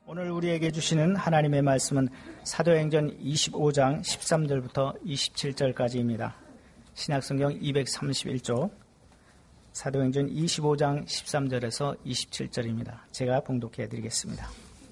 오늘 우리에게 주시는 하나님의 말씀은 사도행전 25장 13절부터 27절까지입니다. 신약성경 231조 사도행전 25장 13절에서 27절입니다. 제가 봉독해 드리겠습니다.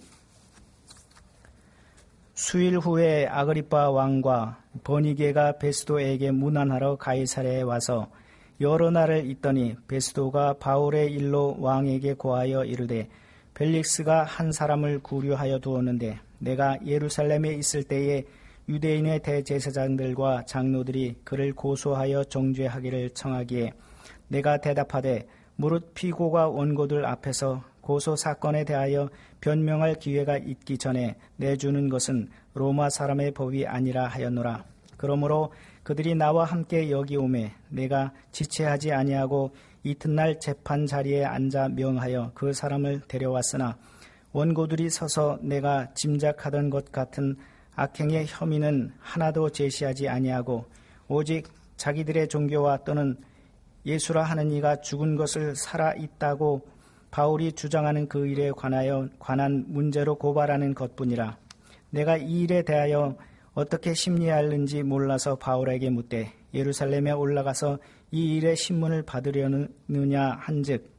수일 후에 아그리빠 왕과 버니게가 베스도에게 문안하러 가이사랴에 와서 여러 날을 있더니 베스도가 바울의 일로 왕에게 고하여 이르되 벨릭스가 한 사람을 구류하여 두었는데 내가 예루살렘에 있을 때에 유대인의 대제사장들과 장로들이 그를 고소하여 정죄하기를 청하기에 내가 대답하되 무릇 피고가 원고들 앞에서 고소 사건에 대하여 변명할 기회가 있기 전에 내주는 것은 로마 사람의 법이 아니라 하였노라. 그러므로 그들이 나와 함께 여기 오매 내가 지체하지 아니하고 이튿날 재판 자리에 앉아 명하여 그 사람을 데려왔으나 원고들이 서서 내가 짐작하던 것 같은 악행의 혐의는 하나도 제시하지 아니하고 오직 자기들의 종교와 또는 예수라 하는 이가 죽은 것을 살아있다고 바울이 주장하는 그 일에 관한 문제로 고발하는 것뿐이라. 내가 이 일에 대하여 어떻게 심리하는지 몰라서 바울에게 묻되 예루살렘에 올라가서 이 일의 신문을 받으려느냐 한즉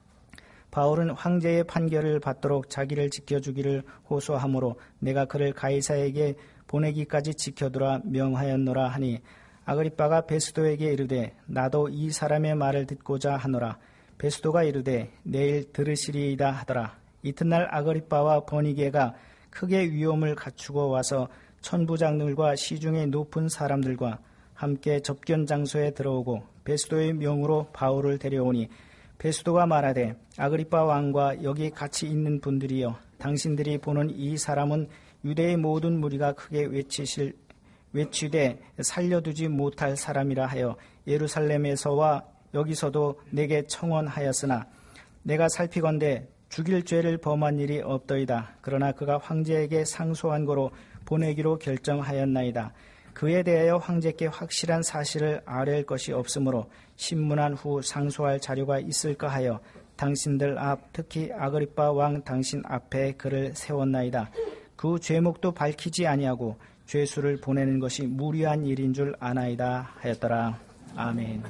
바울은 황제의 판결을 받도록 자기를 지켜주기를 호소하므로 내가 그를 가이사에게 보내기까지 지켜두라 명하였노라 하니 아그리빠가 베스도에게 이르되 나도 이 사람의 말을 듣고자 하노라. 베스도가 이르되 내일 들으시리이다 하더라. 이튿날 아그리빠와 버니게가 크게 위험을 갖추고 와서 천부장들과 시중의 높은 사람들과 함께 접견 장소에 들어오고 베스도의 명으로 바울을 데려오니 베스도가 말하되 아그리빠 왕과 여기 같이 있는 분들이여 당신들이 보는 이 사람은 유대의 모든 무리가 크게 외치되 살려두지 못할 사람이라 하여 예루살렘에서와 여기서도 내게 청원하였으나 내가 살피건대 죽일 죄를 범한 일이 없더이다. 그러나 그가 황제에게 상소한 거로 보내기로 결정하였나이다. 그에 대하여 황제께 확실한 사실을 아뢰을 것이 없으므로 신문한 후 상소할 자료가 있을까 하여 당신들 앞 특히 아그리빠 왕 당신 앞에 그를 세웠나이다. 그 죄목도 밝히지 아니하고 죄수를 보내는 것이 무리한 일인 줄 아나이다 하였더라. 아멘.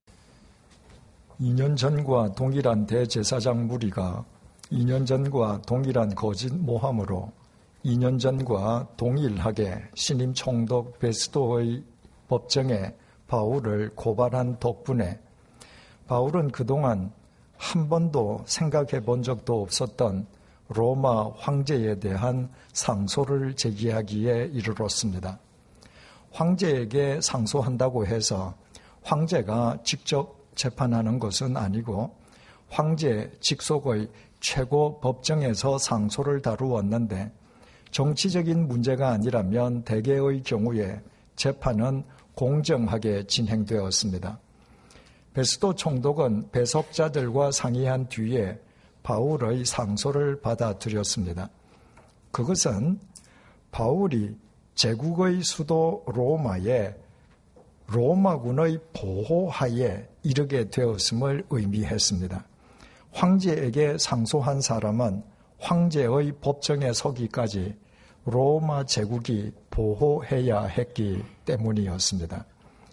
2년 전과 동일한 대제사장 무리가 2년 전과 동일한 거짓 모함으로 2년 전과 동일하게 신임 총독 베스도의 법정에 바울을 고발한 덕분에 바울은 그동안 한 번도 생각해 본 적도 없었던 로마 황제에 대한 상소를 제기하기에 이르렀습니다. 황제에게 상소한다고 해서 황제가 직접 재판하는 것은 아니고 황제 직속의 최고 법정에서 상소를 다루었는데 정치적인 문제가 아니라면 대개의 경우에 재판은 공정하게 진행되었습니다. 베스도 총독은 배석자들과 상의한 뒤에 바울의 상소를 받아들였습니다. 그것은 바울이 제국의 수도 로마에 로마군의 보호하에 이르게 되었음을 의미했습니다. 황제에게 상소한 사람은 황제의 법정에 서기까지 로마 제국이 보호해야 했기 때문이었습니다.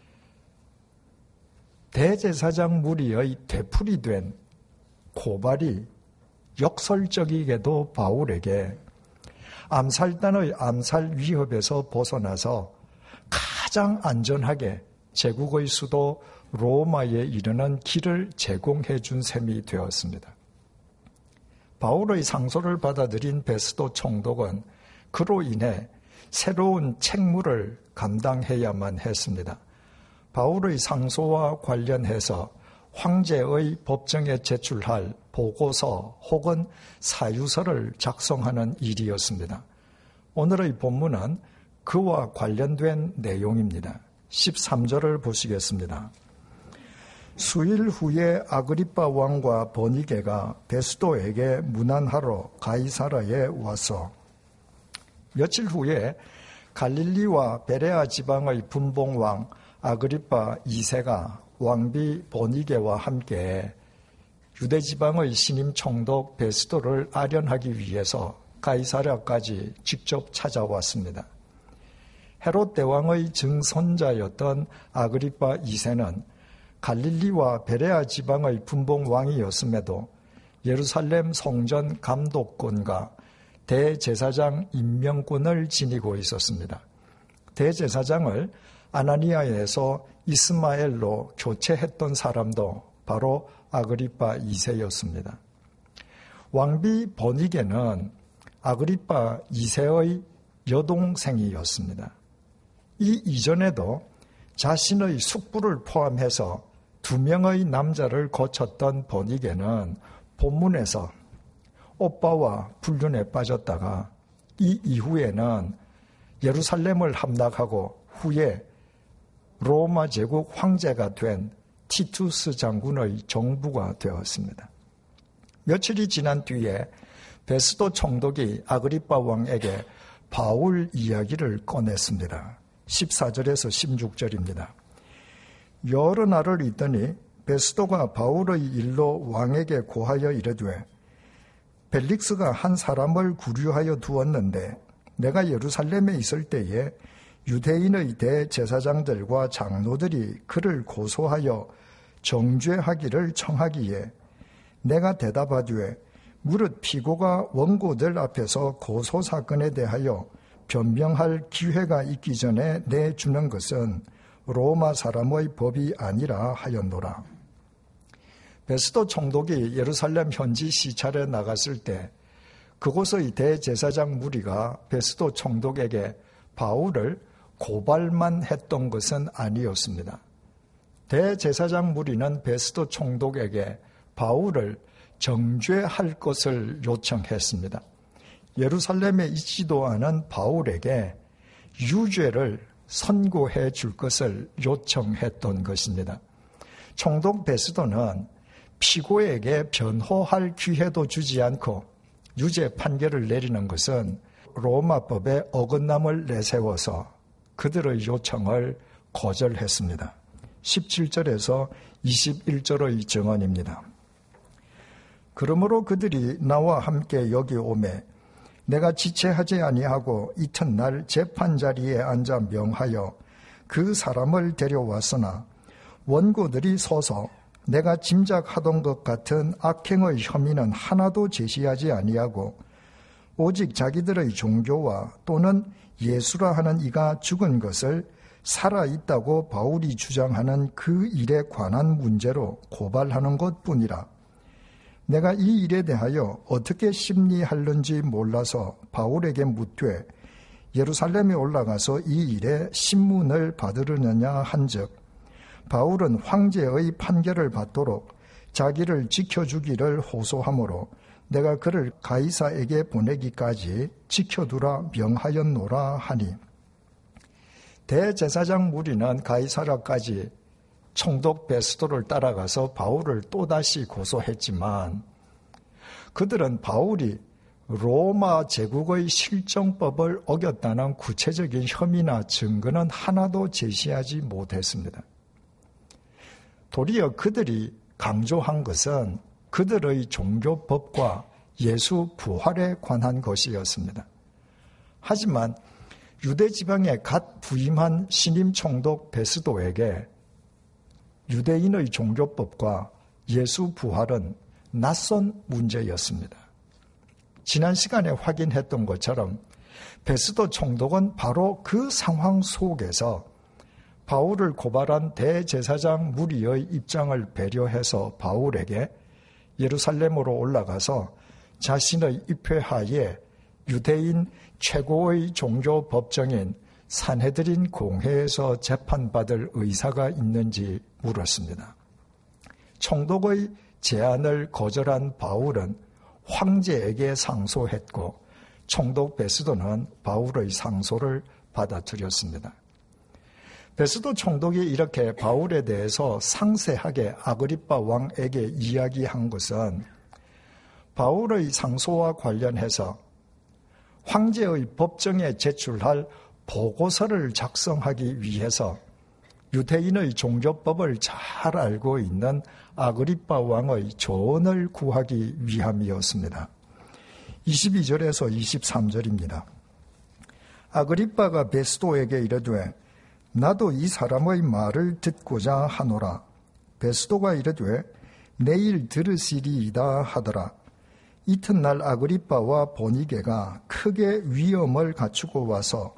대제사장 무리의 되풀이된 고발이 역설적이게도 바울에게 암살단의 암살 위협에서 벗어나서 가장 안전하게 제국의 수도 로마에 이르는 길을 제공해 준 셈이 되었습니다. 바울의 상소를 받아들인 베스도 총독은 그로 인해 새로운 책무를 감당해야만 했습니다. 바울의 상소와 관련해서 황제의 법정에 제출할 보고서 혹은 사유서를 작성하는 일이었습니다. 오늘의 본문은 그와 관련된 내용입니다. 13절을 보시겠습니다. 수일 후에 아그리빠 왕과 버니게가 베스도에게 문안하러 가이사랴에 와서 며칠 후에 갈릴리와 베레아 지방의 분봉왕 아그리빠 2세가 왕비 버니게와 함께 유대 지방의 신임 총독 베스도를 아련하기 위해서 가이사랴까지 직접 찾아왔습니다. 헤롯 대왕의 증손자였던 아그리파 2세는 갈릴리와 베레아 지방의 분봉왕이었음에도 예루살렘 성전 감독권과 대제사장 임명권을 지니고 있었습니다. 대제사장을 아나니아에서 이스마엘로 교체했던 사람도 바로 아그리파 2세였습니다. 왕비 버니게는 아그리파 2세의 여동생이었습니다. 이 이전에도 자신의 숙부를 포함해서 2명의 남자를 거쳤던 버니게는 본문에서 오빠와 불륜에 빠졌다가 이 이후에는 예루살렘을 함락하고 후에 로마 제국 황제가 된 티투스 장군의 정부가 되었습니다. 며칠이 지난 뒤에 베스도 총독이 아그리파 왕에게 바울 이야기를 꺼냈습니다. 14절에서 16절입니다. 여러 날을 있더니 베스도가 바울의 일로 왕에게 고하여 이르되 벨릭스가 한 사람을 구류하여 두었는데 내가 예루살렘에 있을 때에 유대인의 대제사장들과 장로들이 그를 고소하여 정죄하기를 청하기에 내가 대답하되 무릇 피고가 원고들 앞에서 고소사건에 대하여 변명할 기회가 있기 전에 내주는 것은 로마 사람의 법이 아니라 하였노라. 베스도 총독이 예루살렘 현지 시찰에 나갔을 때 그곳의 대제사장 무리가 베스도 총독에게 바울을 고발만 했던 것은 아니었습니다. 대제사장 무리는 베스도 총독에게 바울을 정죄할 것을 요청했습니다. 예루살렘에 있지도 않은 바울에게 유죄를 선고해 줄 것을 요청했던 것입니다. 총독 베스도는 피고에게 변호할 기회도 주지 않고 유죄 판결을 내리는 것은 로마법의 어긋남을 내세워서 그들의 요청을 거절했습니다. 17절에서 21절의 증언입니다. 그러므로 그들이 나와 함께 여기 오매 내가 지체하지 아니하고 이튿날 재판자리에 앉아 명하여 그 사람을 데려왔으나 원고들이 서서 내가 짐작하던 것 같은 악행의 혐의는 하나도 제시하지 아니하고 오직 자기들의 종교와 또는 예수라 하는 이가 죽은 것을 살아있다고 바울이 주장하는 그 일에 관한 문제로 고발하는 것뿐이라. 내가 이 일에 대하여 어떻게 심리하는지 몰라서 바울에게 묻되 예루살렘에 올라가서 이 일에 신문을 받으려느냐 한즉 바울은 황제의 판결을 받도록 자기를 지켜주기를 호소하므로 내가 그를 가이사에게 보내기까지 지켜두라 명하였노라 하니 대제사장 무리는 가이사라까지 총독 베스도를 따라가서 바울을 또다시 고소했지만 그들은 바울이 로마 제국의 실정법을 어겼다는 구체적인 혐의나 증거는 하나도 제시하지 못했습니다. 도리어 그들이 강조한 것은 그들의 종교법과 예수 부활에 관한 것이었습니다. 하지만 유대 지방에 갓 부임한 신임 총독 베스도에게 유대인의 종교법과 예수 부활은 낯선 문제였습니다. 지난 시간에 확인했던 것처럼 베스도 총독은 바로 그 상황 속에서 바울을 고발한 대제사장 무리의 입장을 배려해서 바울에게 예루살렘으로 올라가서 자신의 입회하에 유대인 최고의 종교 법정인 산헤드린 공회에서 재판받을 의사가 있는지 물었습니다. 총독의 제안을 거절한 바울은 황제에게 상소했고 총독 베스도는 바울의 상소를 받아들였습니다. 베스도 총독이 이렇게 바울에 대해서 상세하게 아그리파 왕에게 이야기한 것은 바울의 상소와 관련해서 황제의 법정에 제출할 보고서를 작성하기 위해서 유대인의 종교법을 잘 알고 있는 아그리파 왕의 조언을 구하기 위함이었습니다. 22절에서 23절입니다. 아그리빠가 베스도에게 이르되 나도 이 사람의 말을 듣고자 하노라. 베스도가 이르되 내일 들으시리이다 하더라. 이튿날 아그리빠와 보니게가 크게 위엄을 갖추고 와서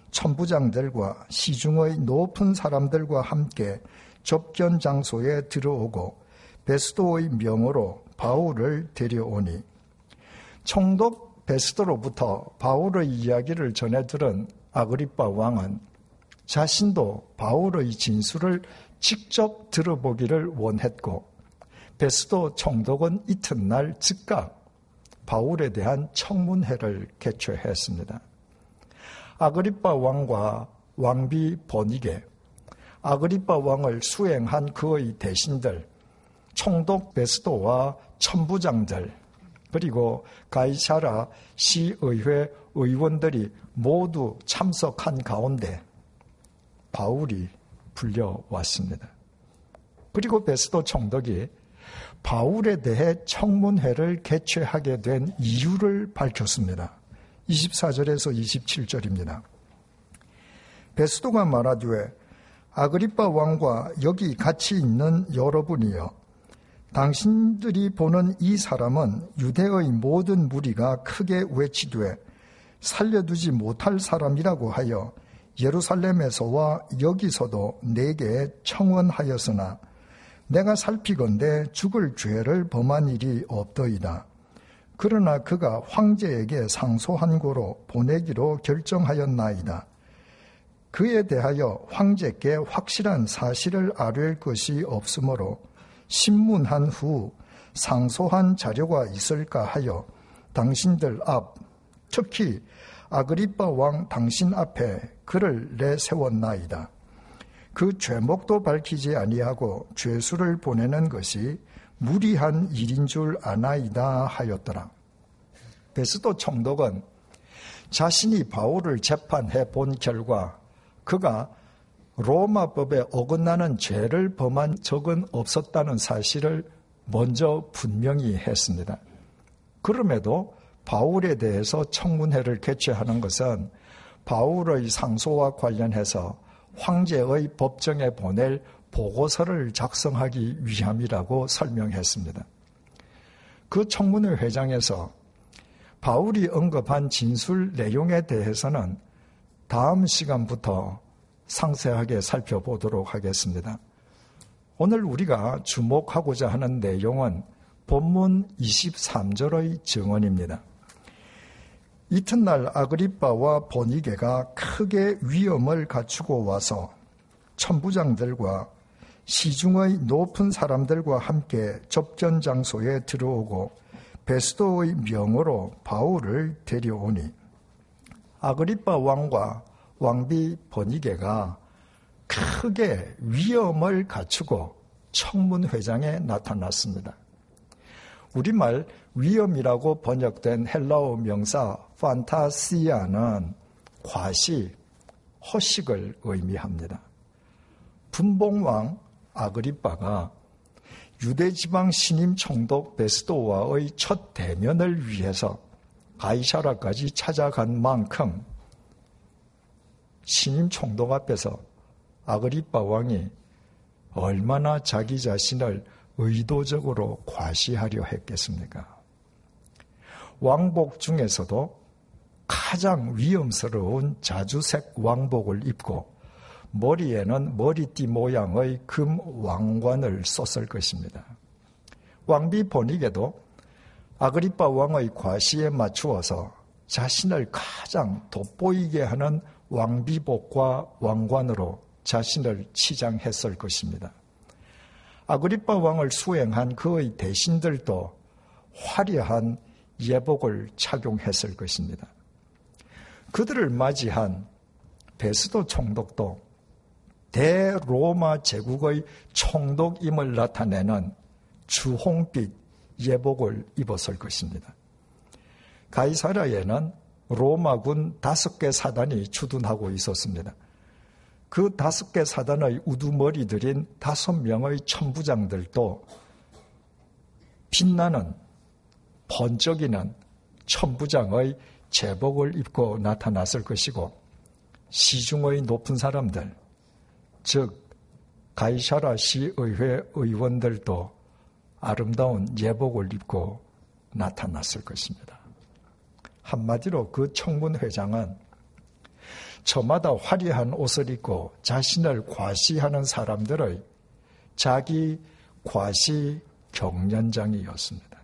천부장들과 시중의 높은 사람들과 함께 접견 장소에 들어오고 베스도의 명으로 바울을 데려오니 총독 베스도로부터 바울의 이야기를 전해 들은 아그리빠 왕은 자신도 바울의 진술을 직접 들어보기를 원했고 베스도 총독은 이튿날 즉각 바울에 대한 청문회를 개최했습니다. 아그리빠 왕과 왕비 보니게, 아그리빠 왕을 수행한 그의 대신들, 총독 베스도와 천부장들, 그리고 가이사라 시의회 의원들이 모두 참석한 가운데 바울이 불려왔습니다. 그리고 베스도 총독이 바울에 대해 청문회를 개최하게 된 이유를 밝혔습니다. 24절에서 27절입니다. 베스도가 말하되 아그리빠 왕과 여기 같이 있는 여러분이여, 당신들이 보는 이 사람은 유대의 모든 무리가 크게 외치되 살려두지 못할 사람이라고 하여 예루살렘에서와 여기서도 내게 청원하였으나 내가 살피건대 죽을 죄를 범한 일이 없더이다. 그러나 그가 황제에게 상소한 고로 보내기로 결정하였나이다. 그에 대하여 황제께 확실한 사실을 아뢰을 것이 없으므로 신문한 후 상소한 자료가 있을까 하여 당신들 앞, 특히 아그리빠 왕 당신 앞에 그를 내세웠나이다. 그 죄목도 밝히지 아니하고 죄수를 보내는 것이 무리한 일인 줄 아나이다 하였더라. 베스도 총독은 자신이 바울을 재판해 본 결과 그가 로마법에 어긋나는 죄를 범한 적은 없었다는 사실을 먼저 분명히 했습니다. 그럼에도 바울에 대해서 청문회를 개최하는 것은 바울의 상소와 관련해서 황제의 법정에 보낼 보고서를 작성하기 위함이라고 설명했습니다. 그 청문회 회장에서 바울이 언급한 진술 내용에 대해서는 다음 시간부터 상세하게 살펴보도록 하겠습니다. 오늘 우리가 주목하고자 하는 내용은 본문 23절의 증언입니다. 이튿날 아그리빠와 보니게가 크게 위엄을 갖추고 와서 천부장들과 시중의 높은 사람들과 함께 접견 장소에 들어오고 베스도의 명으로 바울을 데려오니 아그리빠 왕과 왕비 보니게가 크게 위엄을 갖추고 청문회장에 나타났습니다. 우리말 위엄이라고 번역된 헬라어 명사 판타시아는 과시, 허식을 의미합니다. 분봉왕 아그리빠가 유대지방 신임 총독 베스도와의 첫 대면을 위해서 가이사라까지 찾아간 만큼 신임 총독 앞에서 아그리빠 왕이 얼마나 자기 자신을 의도적으로 과시하려 했겠습니까? 왕복 중에서도 가장 위험스러운 자주색 왕복을 입고 머리에는 머리띠 모양의 금 왕관을 썼을 것입니다. 왕비 보니게도 아그리빠 왕의 과시에 맞추어서 자신을 가장 돋보이게 하는 왕비복과 왕관으로 자신을 치장했을 것입니다. 아그리빠 왕을 수행한 그의 대신들도 화려한 예복을 착용했을 것입니다. 그들을 맞이한 베스도 총독도 대로마 제국의 총독임을 나타내는 주홍빛 예복을 입었을 것입니다. 가이사라에는 로마군 5개 사단이 주둔하고 있었습니다. 그 5개 사단의 우두머리들인 5명의 천부장들도 빛나는 번쩍이는 천부장의 제복을 입고 나타났을 것이고 시중의 높은 사람들, 즉 가이사라 시의회 의원들도 아름다운 예복을 입고 나타났을 것입니다. 한마디로 그 청문회장은 저마다 화려한 옷을 입고 자신을 과시하는 사람들의 자기 과시 경연장이었습니다.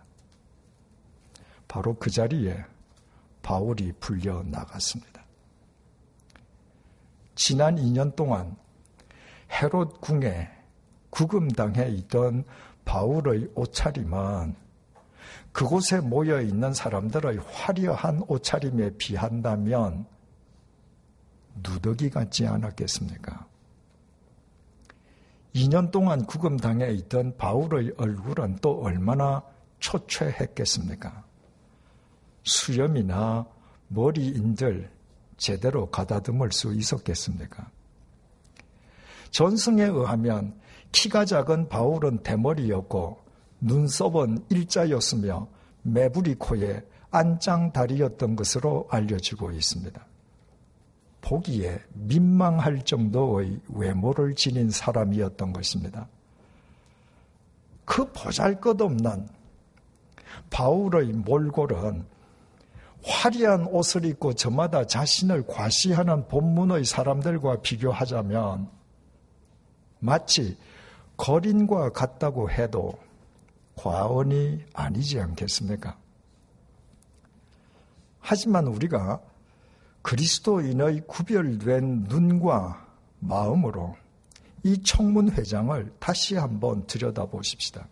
바로 그 자리에 바울이 풀려 나갔습니다. 지난 2년 동안 헤롯 궁에 구금당해 있던 바울의 옷차림은 그곳에 모여 있는 사람들의 화려한 옷차림에 비한다면 누더기 같지 않았겠습니까? 2년 동안 구금당해 있던 바울의 얼굴은 또 얼마나 초췌했겠습니까? 수염이나 머리인들 제대로 가다듬을 수 있었겠습니까? 전승에 의하면 키가 작은 바울은 대머리였고 눈썹은 일자였으며 매부리 코에 안짱다리였던 것으로 알려지고 있습니다. 보기에 민망할 정도의 외모를 지닌 사람이었던 것입니다. 그 보잘것없는 바울의 몰골은 화려한 옷을 입고 저마다 자신을 과시하는 본문의 사람들과 비교하자면 마치 거린과 같다고 해도 과언이 아니지 않겠습니까? 하지만 우리가 그리스도인의 구별된 눈과 마음으로 이 청문회장을 다시 한번 들여다보십시다.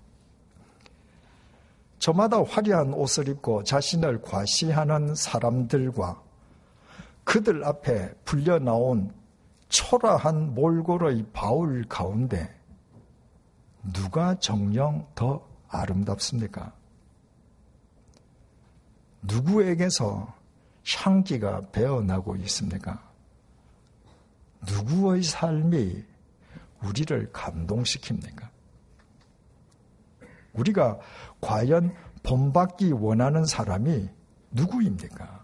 저마다 화려한 옷을 입고 자신을 과시하는 사람들과 그들 앞에 불려나온 초라한 몰골의 바울 가운데 누가 정녕 더 아름답습니까? 누구에게서 향기가 배어나고 있습니까? 누구의 삶이 우리를 감동시킵니까? 우리가 과연 본받기 원하는 사람이 누구입니까?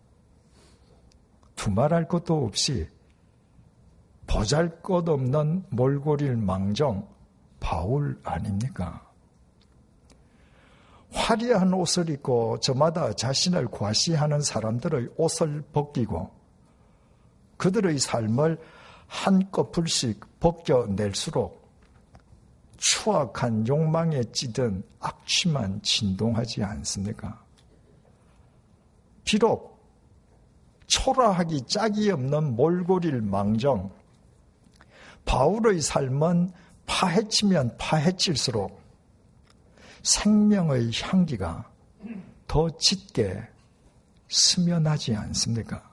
두말할 것도 없이 보잘것없는 몰골일 망정 바울 아닙니까? 화려한 옷을 입고 저마다 자신을 과시하는 사람들의 옷을 벗기고 그들의 삶을 한꺼풀씩 벗겨낼수록 추악한 욕망에 찌든 악취만 진동하지 않습니까? 비록 초라하기 짝이 없는 몰골일 망정 바울의 삶은 파헤치면 파헤칠수록 생명의 향기가 더 짙게 스며나지 않습니까?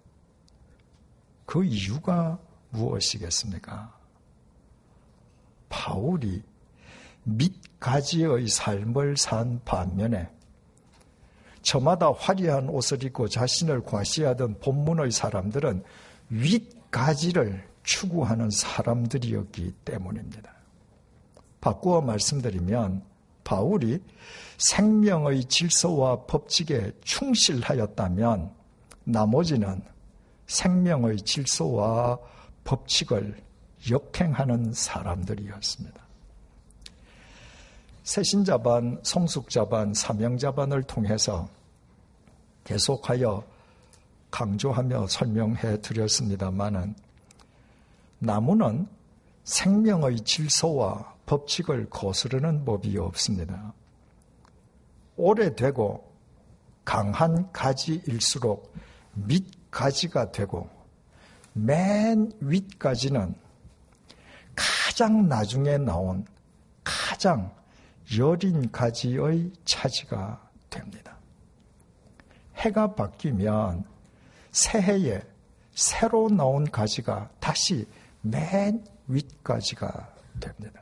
그 이유가 무엇이겠습니까? 바울이 밑가지의 삶을 산 반면에 저마다 화려한 옷을 입고 자신을 과시하던 본문의 사람들은 윗가지를 추구하는 사람들이었기 때문입니다. 바꾸어 말씀드리면 바울이 생명의 질서와 법칙에 충실하였다면 나머지는 생명의 질서와 법칙을 역행하는 사람들이었습니다. 새신자반, 성숙자반, 사명자반을 통해서 계속하여 강조하며 설명해 드렸습니다마는 나무는 생명의 질서와 법칙을 거스르는 법이 없습니다. 오래되고 강한 가지일수록 밑가지가 되고 맨 윗가지는 가장 나중에 나온 가장 여린 가지의 차지가 됩니다. 해가 바뀌면 새해에 새로 나온 가지가 다시 맨 윗가지가 됩니다.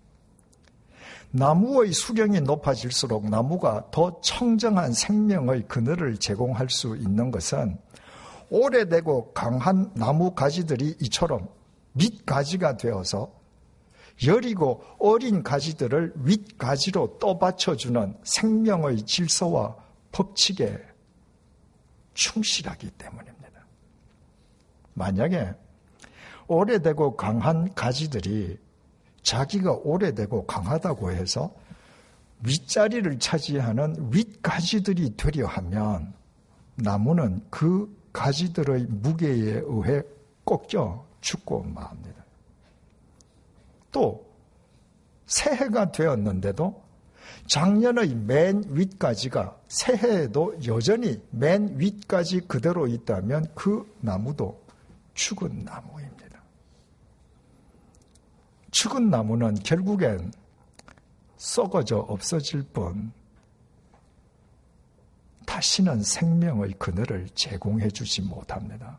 나무의 수령이 높아질수록 나무가 더 청정한 생명의 그늘을 제공할 수 있는 것은 오래되고 강한 나무 가지들이 이처럼 밑가지가 되어서 여리고 어린 가지들을 윗가지로 떠받쳐주는 생명의 질서와 법칙에 충실하기 때문입니다. 만약에 오래되고 강한 가지들이 자기가 오래되고 강하다고 해서 윗자리를 차지하는 윗가지들이 되려 하면 나무는 그 가지들의 무게에 의해 꺾여 죽고 맙니다. 또 새해가 되었는데도 작년의 맨 윗가지가 새해에도 여전히 맨 윗가지 그대로 있다면 그 나무도 죽은 나무입니다. 죽은 나무는 결국엔 썩어져 없어질 뿐 다시는 생명의 그늘을 제공해 주지 못합니다.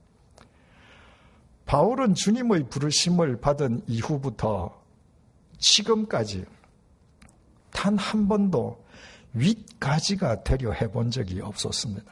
바울은 주님의 부르심을 받은 이후부터 지금까지 단 한 번도 윗가지가 되려 해본 적이 없었습니다.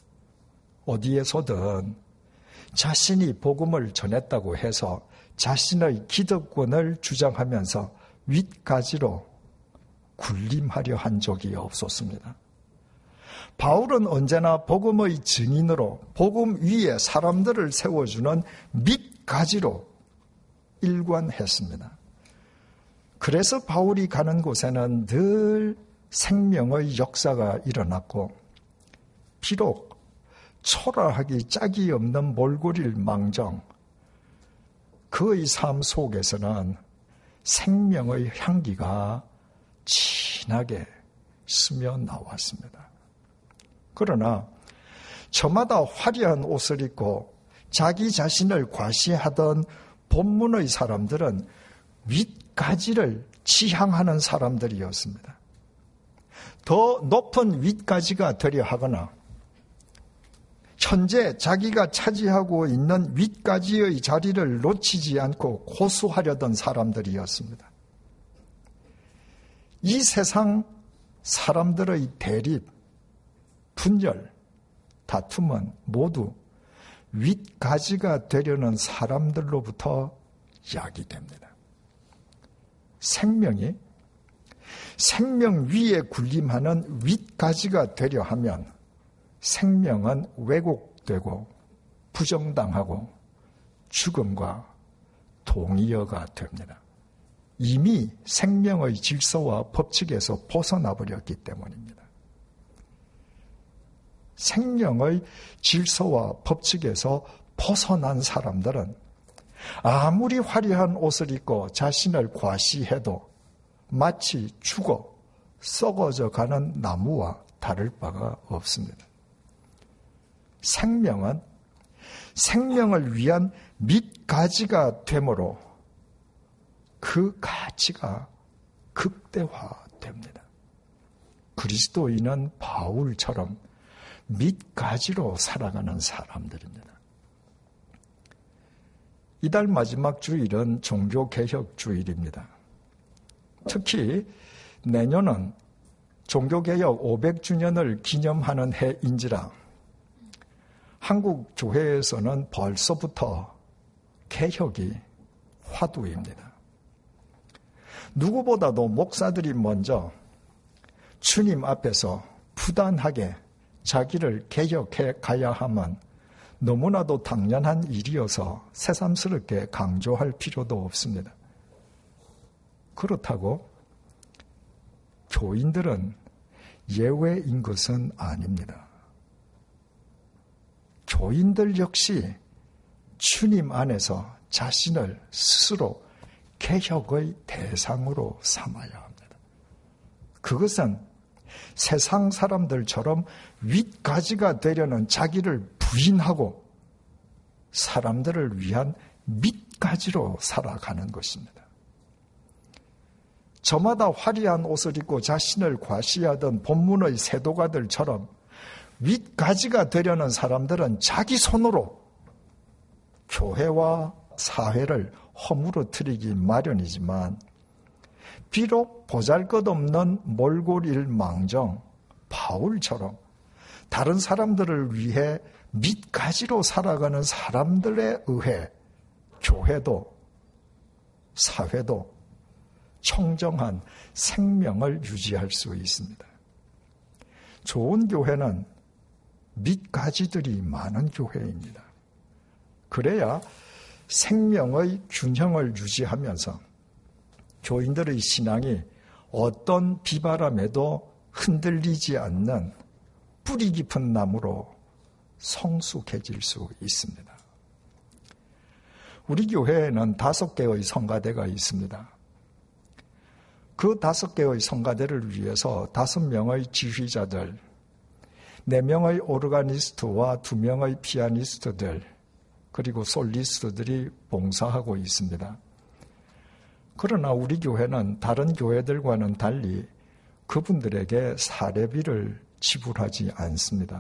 어디에서든 자신이 복음을 전했다고 해서 자신의 기득권을 주장하면서 윗가지로 군림하려 한 적이 없었습니다. 바울은 언제나 복음의 증인으로 복음 위에 사람들을 세워주는 밑가지로 일관했습니다. 그래서 바울이 가는 곳에는 늘 생명의 역사가 일어났고 비록 초라하기 짝이 없는 몰골일 망정 그의 삶 속에서는 생명의 향기가 진하게 스며 나왔습니다. 그러나 저마다 화려한 옷을 입고 자기 자신을 과시하던 본문의 사람들은 윗가지를 지향하는 사람들이었습니다. 더 높은 윗가지가 되려 하거나 현재 자기가 차지하고 있는 윗가지의 자리를 놓치지 않고 고수하려던 사람들이었습니다. 이 세상 사람들의 대립, 분열, 다툼은 모두 윗가지가 되려는 사람들로부터 야기됩니다. 생명이 생명 위에 군림하는 윗가지가 되려 하면 생명은 왜곡되고 부정당하고 죽음과 동의어가 됩니다. 이미 생명의 질서와 법칙에서 벗어나 버렸기 때문입니다. 생명의 질서와 법칙에서 벗어난 사람들은 아무리 화려한 옷을 입고 자신을 과시해도 마치 죽어 썩어져 가는 나무와 다를 바가 없습니다. 생명은 생명을 위한 밑가지가 되므로 그 가치가 극대화됩니다. 그리스도인은 바울처럼 밑가지로 살아가는 사람들입니다. 이달 마지막 주일은 종교개혁 주일입니다. 특히 내년은 종교개혁 500주년을 기념하는 해인지라 한국 교회에서는 벌써부터 개혁이 화두입니다. 누구보다도 목사들이 먼저 주님 앞에서 부단하게 자기를 개혁해 가야 함은 너무나도 당연한 일이어서 새삼스럽게 강조할 필요도 없습니다. 그렇다고 교인들은 예외인 것은 아닙니다. 교인들 역시 주님 안에서 자신을 스스로 개혁의 대상으로 삼아야 합니다. 그것은 세상 사람들처럼 윗가지가 되려는 자기를 부인하고 사람들을 위한 밑가지로 살아가는 것입니다. 저마다 화려한 옷을 입고 자신을 과시하던 본문의 세도가들처럼 윗가지가 되려는 사람들은 자기 손으로 교회와 사회를 허물어뜨리기 마련이지만 비록 보잘것없는 몰골일망정 바울처럼 다른 사람들을 위해 밑가지로 살아가는 사람들에 의해 교회도 사회도 청정한 생명을 유지할 수 있습니다. 좋은 교회는 밑가지들이 많은 교회입니다. 그래야 생명의 균형을 유지하면서 교인들의 신앙이 어떤 비바람에도 흔들리지 않는 뿌리 깊은 나무로 성숙해질 수 있습니다. 우리 교회에는 5개의 성가대가 있습니다. 그 5개의 성가대를 위해서 5명의 지휘자들, 4명의 오르가니스트와 2명의 피아니스트들, 그리고 솔리스트들이 봉사하고 있습니다. 그러나 우리 교회는 다른 교회들과는 달리 그분들에게 사례비를 지불하지 않습니다.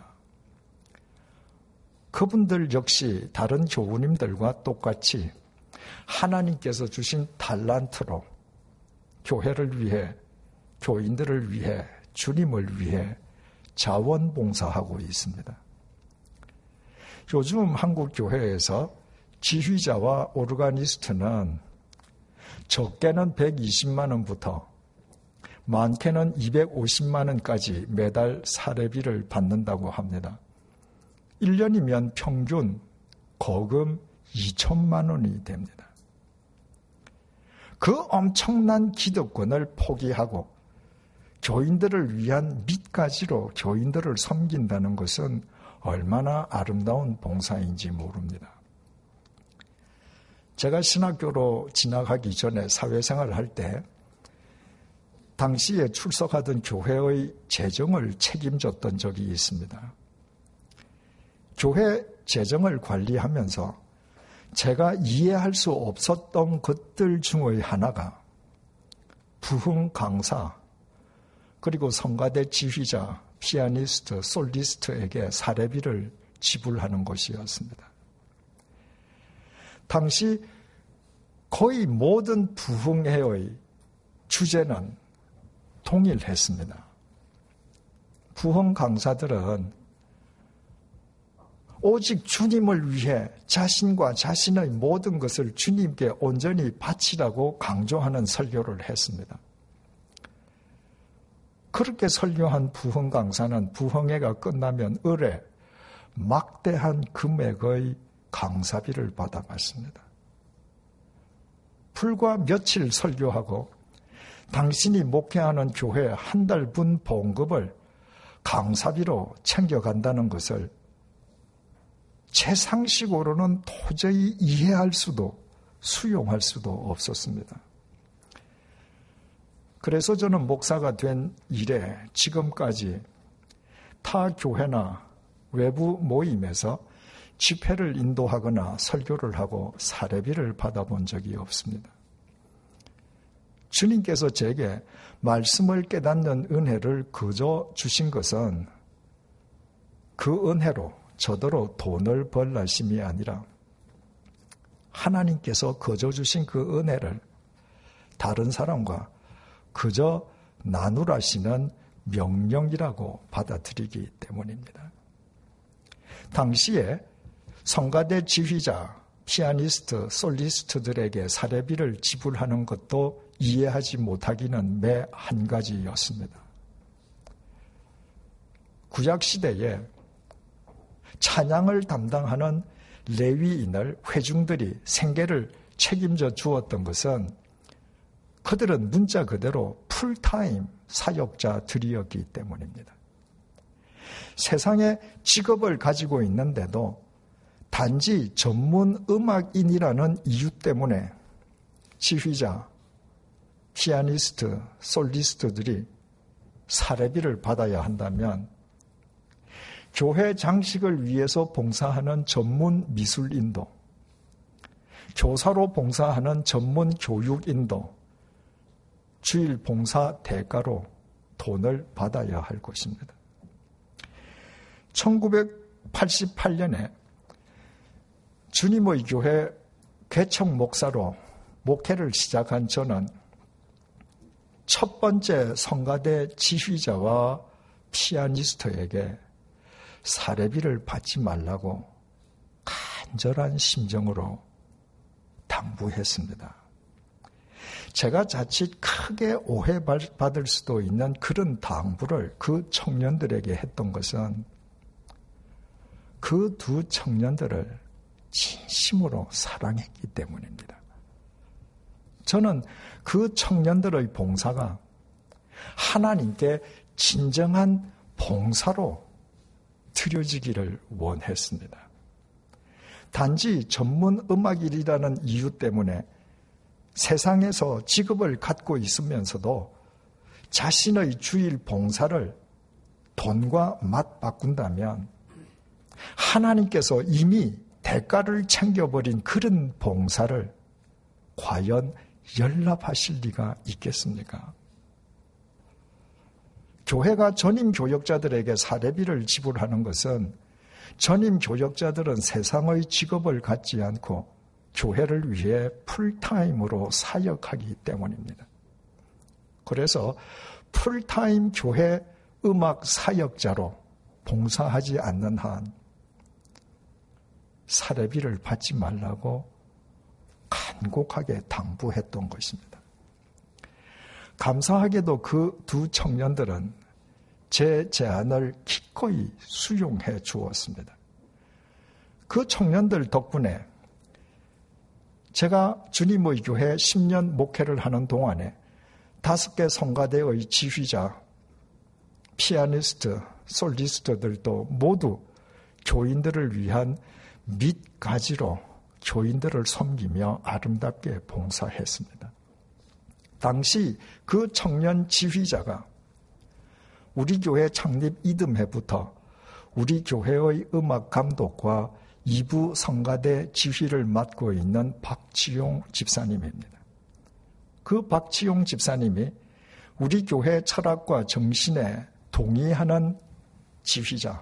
그분들 역시 다른 교우님들과 똑같이 하나님께서 주신 달란트로 교회를 위해, 교인들을 위해, 주님을 위해 자원봉사하고 있습니다. 요즘 한국 교회에서 지휘자와 오르가니스트는 적게는 120만 원부터 많게는 250만 원까지 매달 사례비를 받는다고 합니다. 1년이면 평균 거금 2천만 원이 됩니다. 그 엄청난 기득권을 포기하고 교인들을 위한 밑가지로 교인들을 섬긴다는 것은 얼마나 아름다운 봉사인지 모릅니다. 제가 신학교로 진학하기 전에 사회생활을 할 때 당시에 출석하던 교회의 재정을 책임졌던 적이 있습니다. 교회 재정을 관리하면서 제가 이해할 수 없었던 것들 중의 하나가 부흥 강사, 그리고 성가대 지휘자, 피아니스트, 솔리스트에게 사례비를 지불하는 것이었습니다. 당시 거의 모든 부흥회의 주제는 동일했습니다. 부흥 강사들은 오직 주님을 위해 자신과 자신의 모든 것을 주님께 온전히 바치라고 강조하는 설교를 했습니다. 그렇게 설교한 부흥 강사는 부흥회가 끝나면 을에 막대한 금액의 강사비를 받아갔습니다. 불과 며칠 설교하고 당신이 목회하는 교회 한 달 분 봉급을 강사비로 챙겨간다는 것을 제 상식으로는 도저히 이해할 수도 수용할 수도 없었습니다. 그래서 저는 목사가 된 이래 지금까지 타 교회나 외부 모임에서 집회를 인도하거나 설교를 하고 사례비를 받아본 적이 없습니다. 주님께서 제게 말씀을 깨닫는 은혜를 거저 주신 것은 그 은혜로 저더러 돈을 벌라심이 아니라 하나님께서 거저 주신 그 은혜를 다른 사람과 그저 나누라시는 명령이라고 받아들이기 때문입니다. 당시에 성가대 지휘자, 피아니스트, 솔리스트들에게 사례비를 지불하는 것도 이해하지 못하기는 매 한 가지였습니다. 구약시대에 찬양을 담당하는 레위인을 회중들이 생계를 책임져 주었던 것은 그들은 문자 그대로 풀타임 사역자들이었기 때문입니다. 세상에 직업을 가지고 있는데도 단지 전문 음악인이라는 이유 때문에 지휘자, 피아니스트, 솔리스트들이 사례비를 받아야 한다면 교회 장식을 위해서 봉사하는 전문 미술인도, 교사로 봉사하는 전문 교육인도 주일 봉사 대가로 돈을 받아야 할 것입니다. 1988년에 주님의 교회 개척 목사로 목회를 시작한 저는 첫 번째 성가대 지휘자와 피아니스트에게 사례비를 받지 말라고 간절한 심정으로 당부했습니다. 제가 자칫 크게 오해받을 수도 있는 그런 당부를 그 청년들에게 했던 것은 그 두 청년들을 진심으로 사랑했기 때문입니다. 저는 그 청년들의 봉사가 하나님께 진정한 봉사로 드려지기를 원했습니다. 단지 전문 음악인이라는 이유 때문에 세상에서 직업을 갖고 있으면서도 자신의 주일 봉사를 돈과 맞바꾼다면 하나님께서 이미 대가를 챙겨버린 그런 봉사를 과연 연락하실 리가 있겠습니까? 교회가 전임 교역자들에게 사례비를 지불하는 것은 전임 교역자들은 세상의 직업을 갖지 않고 교회를 위해 풀타임으로 사역하기 때문입니다. 그래서 풀타임 교회 음악 사역자로 봉사하지 않는 한 사례비를 받지 말라고 간곡하게 당부했던 것입니다. 감사하게도 그 두 청년들은 제 제안을 기꺼이 수용해 주었습니다. 그 청년들 덕분에 제가 주님의 교회 10년 목회를 하는 동안에 5개 성가대의 지휘자, 피아니스트, 솔리스트들도 모두 교인들을 위한 밑가지로 교인들을 섬기며 아름답게 봉사했습니다. 당시 그 청년 지휘자가 우리 교회 창립 이듬해부터 우리 교회의 음악 감독과 2부 성가대 지휘를 맡고 있는 박지용 집사님입니다. 그 박지용 집사님이 우리 교회 철학과 정신에 동의하는 지휘자,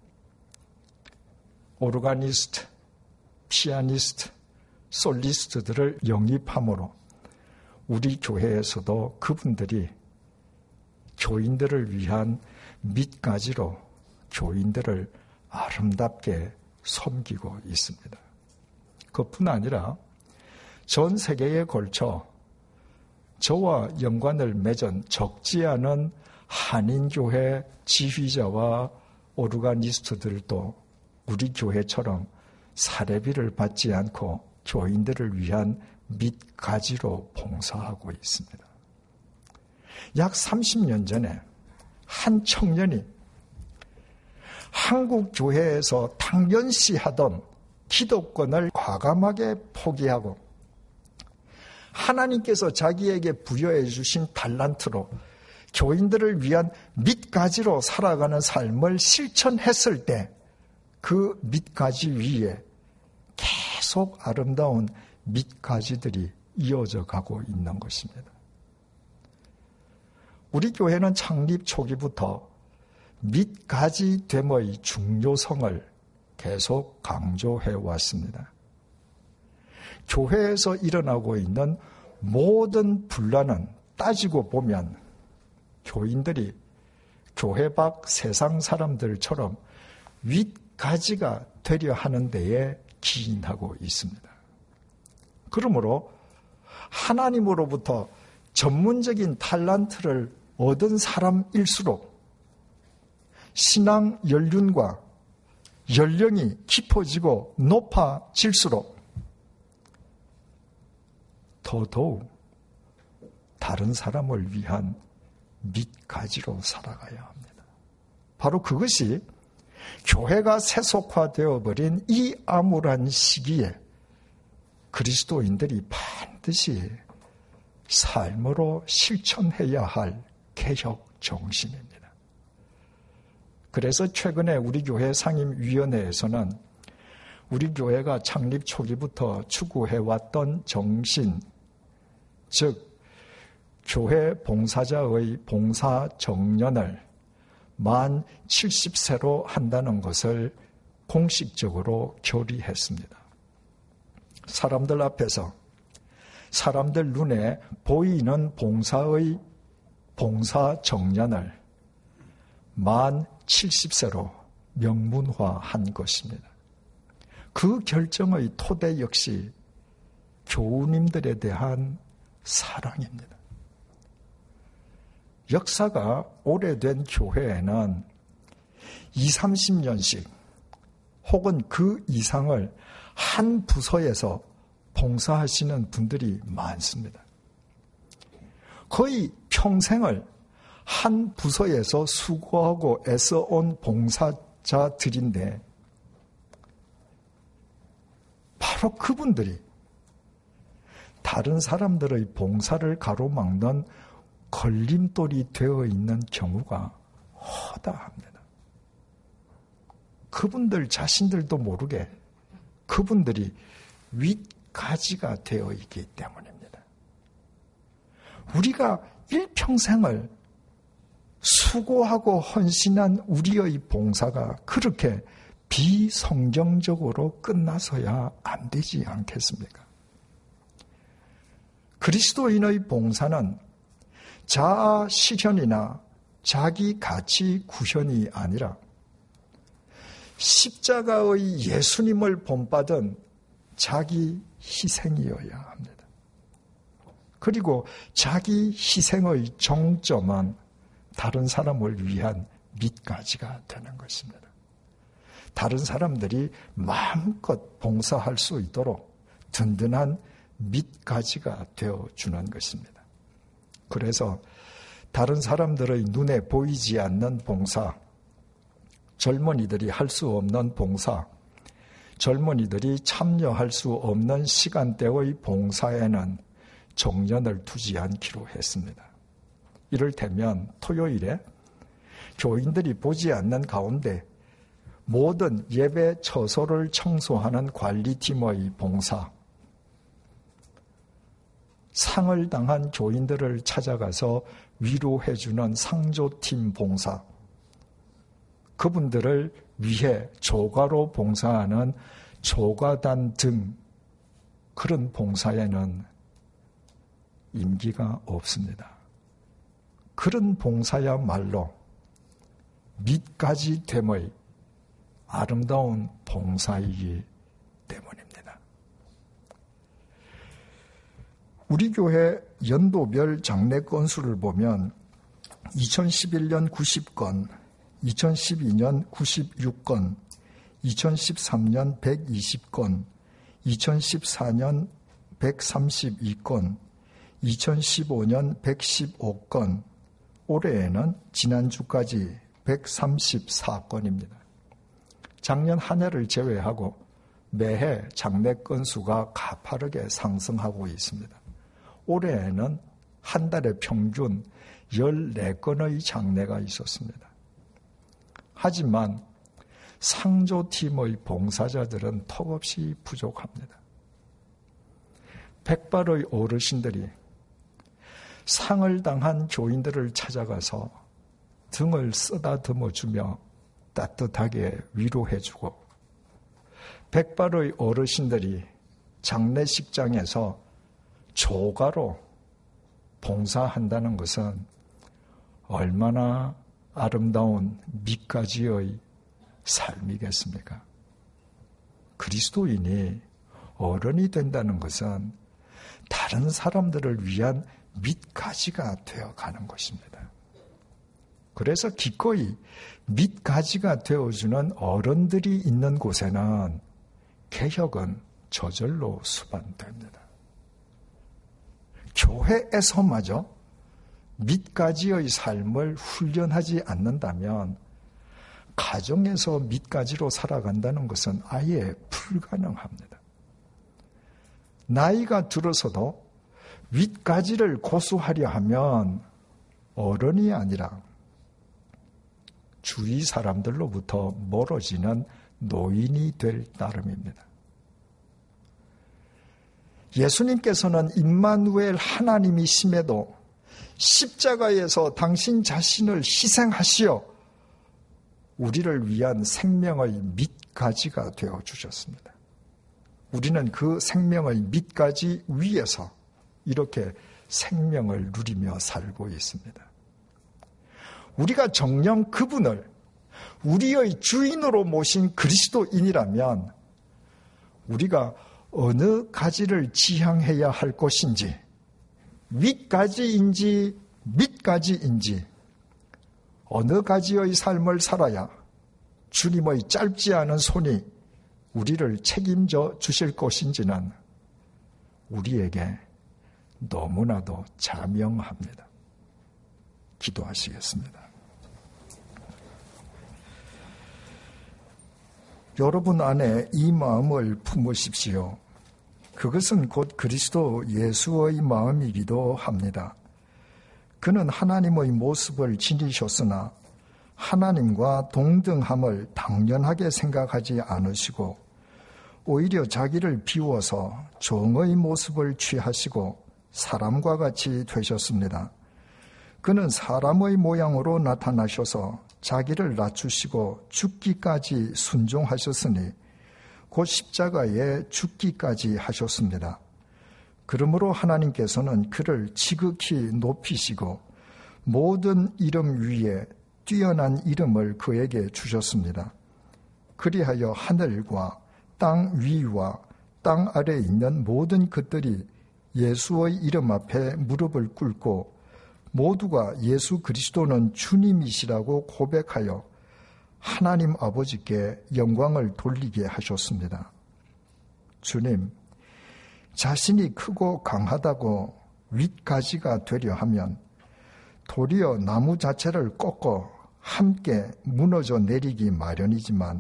오르가니스트, 피아니스트, 솔리스트들을 영입함으로 우리 교회에서도 그분들이 교인들을 위한 밑가지로 교인들을 아름답게 섬기고 있습니다. 그뿐 아니라 전 세계에 걸쳐 저와 연관을 맺은 적지 않은 한인교회 지휘자와 오르가니스트들도 우리 교회처럼 사례비를 받지 않고 교인들을 위한 밑가지로 봉사하고 있습니다. 약 30년 전에 한 청년이 한국 교회에서 당연시하던 기독권을 과감하게 포기하고 하나님께서 자기에게 부여해 주신 달란트로 교인들을 위한 밑가지로 살아가는 삶을 실천했을 때 그 밑가지 위에 계속 아름다운 밑가지들이 이어져 가고 있는 것입니다. 우리 교회는 창립 초기부터 밑가지됨의 중요성을 계속 강조해 왔습니다. 교회에서 일어나고 있는 모든 분란은 따지고 보면 교인들이 교회 밖 세상 사람들처럼 윗가지가 되려 하는 데에 기인하고 있습니다. 그러므로 하나님으로부터 전문적인 탤런트를 얻은 사람일수록 신앙 연륜과 연령이 깊어지고 높아질수록 더더욱 다른 사람을 위한 밑가지로 살아가야 합니다. 바로 그것이 교회가 세속화되어 버린 이 암울한 시기에 그리스도인들이 반드시 삶으로 실천해야 할 개혁 정신입니다. 그래서 최근에 우리 교회 상임위원회에서는 우리 교회가 창립 초기부터 추구해왔던 정신, 즉 교회 봉사자의 봉사 정년을 만 70세로 한다는 것을 공식적으로 결의했습니다. 사람들 앞에서 사람들 눈에 보이는 봉사의 봉사 정년을 만 70세로 명문화한 것입니다. 그 결정의 토대 역시 교우님들에 대한 사랑입니다. 역사가 오래된 교회에는 20, 30년씩 혹은 그 이상을 한 부서에서 봉사하시는 분들이 많습니다. 거의 평생을 한 부서에서 수고하고 애써온 봉사자들인데 바로 그분들이 다른 사람들의 봉사를 가로막는 걸림돌이 되어 있는 경우가 허다합니다. 그분들 자신들도 모르게 그분들이 윗가지가 되어 있기 때문입니다. 우리가 일평생을 수고하고 헌신한 우리의 봉사가 그렇게 비성경적으로 끝나서야 안 되지 않겠습니까? 그리스도인의 봉사는 자아 실현이나 자기 가치 구현이 아니라 십자가의 예수님을 본받은 자기 희생이어야 합니다. 그리고 자기 희생의 정점은 다른 사람을 위한 밑가지가 되는 것입니다. 다른 사람들이 마음껏 봉사할 수 있도록 든든한 밑가지가 되어주는 것입니다. 그래서 다른 사람들의 눈에 보이지 않는 봉사, 젊은이들이 할 수 없는 봉사, 젊은이들이 참여할 수 없는 시간대의 봉사에는 정년을 두지 않기로 했습니다. 이를테면 토요일에 교인들이 보지 않는 가운데 모든 예배 처소를 청소하는 관리팀의 봉사, 상을 당한 교인들을 찾아가서 위로해주는 상조팀 봉사, 그분들을 위해 조가로 봉사하는 조가단 등 그런 봉사에는 임기가 없습니다. 그런 봉사야말로 밑가지 됨의 아름다운 봉사이기 때문입니다. 우리 교회 연도별 장례 건수를 보면 2011년 90건, 2012년 96건, 2013년 120건, 2014년 132건, 2015년 115건, 올해에는 지난주까지 134건입니다. 작년 한 해를 제외하고 매해 장례 건수가 가파르게 상승하고 있습니다. 올해에는 한 달에 평균 14건의 장례가 있었습니다. 하지만 상조팀의 봉사자들은 턱없이 부족합니다. 백발의 어르신들이 상을 당한 교인들을 찾아가서 등을 쓰다듬어주며 따뜻하게 위로해주고, 백발의 어르신들이 장례식장에서 조가로 봉사한다는 것은 얼마나 아름다운 밑가지의 삶이겠습니까? 그리스도인이 어른이 된다는 것은 다른 사람들을 위한 밑가지가 되어가는 것입니다. 그래서 기꺼이 밑가지가 되어주는 어른들이 있는 곳에는 개혁은 저절로 수반됩니다. 교회에서마저 밑가지의 삶을 훈련하지 않는다면 가정에서 밑가지로 살아간다는 것은 아예 불가능합니다. 나이가 들어서도 윗가지를 고수하려 하면 어른이 아니라 주위 사람들로부터 멀어지는 노인이 될 따름입니다. 예수님께서는 임마누엘 하나님이심에도 십자가에서 당신 자신을 희생하시어 우리를 위한 생명의 밑가지가 되어주셨습니다. 우리는 그 생명의 밑가지 위에서 이렇게 생명을 누리며 살고 있습니다. 우리가 정녕 그분을 우리의 주인으로 모신 그리스도인이라면 우리가 어느 가지를 지향해야 할 것인지, 윗가지인지 밑가지인지, 어느 가지의 삶을 살아야 주님의 짧지 않은 손이 우리를 책임져 주실 것인지는 우리에게 너무나도 자명합니다. 기도하시겠습니다. 여러분 안에 이 마음을 품으십시오. 그것은 곧 그리스도 예수의 마음이기도 합니다. 그는 하나님의 모습을 지니셨으나 하나님과 동등함을 당연하게 생각하지 않으시고 오히려 자기를 비워서 종의 모습을 취하시고 사람과 같이 되셨습니다. 그는 사람의 모양으로 나타나셔서 자기를 낮추시고 죽기까지 순종하셨으니 곧 십자가에 죽기까지 하셨습니다. 그러므로 하나님께서는 그를 지극히 높이시고 모든 이름 위에 뛰어난 이름을 그에게 주셨습니다. 그리하여 하늘과 땅 위와 땅 아래에 있는 모든 것들이 예수의 이름 앞에 무릎을 꿇고 모두가 예수 그리스도는 주님이시라고 고백하여 하나님 아버지께 영광을 돌리게 하셨습니다. 주님, 자신이 크고 강하다고 윗가지가 되려 하면 도리어 나무 자체를 꺾어 함께 무너져 내리기 마련이지만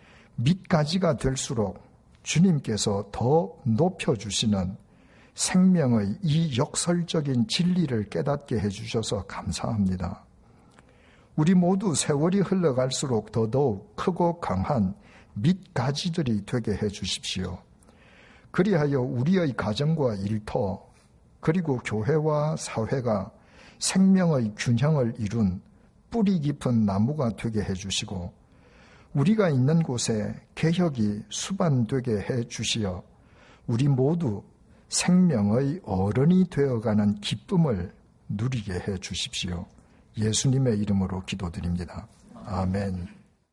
밑가지가 될수록 주님께서 더 높여주시는 생명의 이 역설적인 진리를 깨닫게 해주셔서 감사합니다. 우리 모두 세월이 흘러갈수록 더더욱 크고 강한 밑가지들이 되게 해주십시오. 그리하여 우리의 가정과 일터 그리고 교회와 사회가 생명의 균형을 이룬 뿌리 깊은 나무가 되게 해주시고 우리가 있는 곳에 개혁이 수반되게 해주시어 우리 모두 생명의 어른이 되어가는 기쁨을 누리게 해주십시오. 예수님의 이름으로 기도드립니다. 아멘.